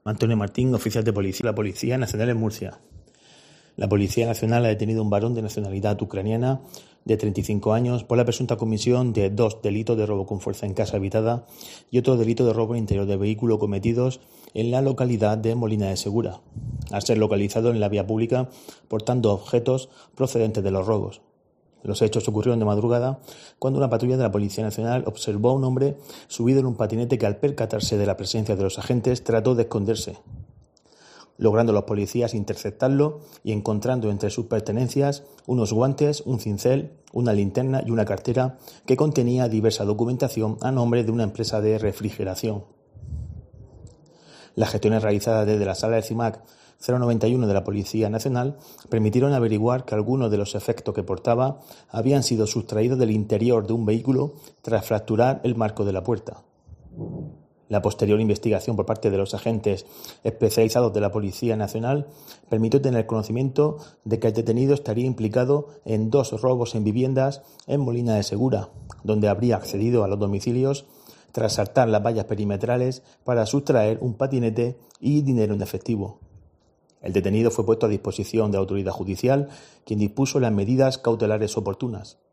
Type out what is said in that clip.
Antonio Martín, oficial de policía, la Policía Nacional en Murcia. La Policía Nacional ha detenido a un varón de nacionalidad ucraniana de 35 años por la presunta comisión de 2 delitos de robo con fuerza en casa habitada y otro delito de robo en interior de vehículo cometidos en la localidad de Molina de Segura, al ser localizado en la vía pública portando objetos procedentes de los robos. Los hechos ocurrieron de madrugada cuando una patrulla de la Policía Nacional observó a un hombre subido en un patinete que, al percatarse de la presencia de los agentes, trató de esconderse, logrando los policías interceptarlo y encontrando entre sus pertenencias unos guantes, un cincel, una linterna y una cartera que contenía diversa documentación a nombre de una empresa de refrigeración. Las gestiones realizadas desde la sala del CIMAC 091 de la Policía Nacional permitieron averiguar que algunos de los efectos que portaba habían sido sustraídos del interior de un vehículo tras fracturar el marco de la puerta. La posterior investigación por parte de los agentes especializados de la Policía Nacional permitió tener conocimiento de que el detenido estaría implicado en 2 robos en viviendas en Molina de Segura, donde habría accedido a los domicilios tras saltar las vallas perimetrales para sustraer un patinete y dinero en efectivo. El detenido fue puesto a disposición de la autoridad judicial, quien dispuso las medidas cautelares oportunas.